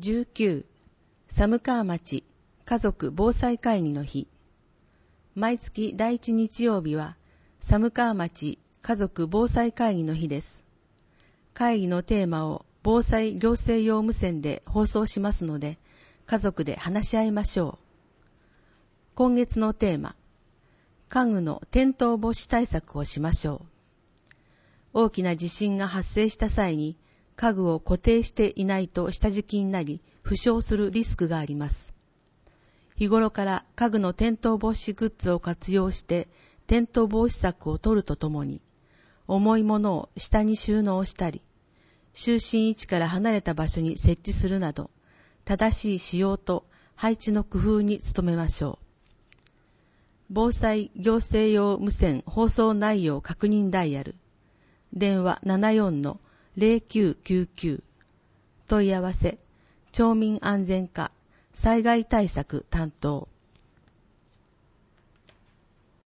19、寒川町家族防災会議の日。毎月第1日曜日は寒川町家族防災会議の日です。会議のテーマを防災行政用無線で放送しますので、家族で話し合いましょう。今月のテーマ、家具の転倒防止対策をしましょう。大きな地震が発生した際に、家具を固定していないと下敷きになり、負傷するリスクがあります。日頃から家具の転倒防止グッズを活用して転倒防止策を取るとともに、重いものを下に収納したり、就寝位置から離れた場所に設置するなど、正しい使用と配置の工夫に努めましょう。防災行政用無線放送内容確認ダイヤル、電話 74-0999、問い合わせ、町民安全課災害対策担当。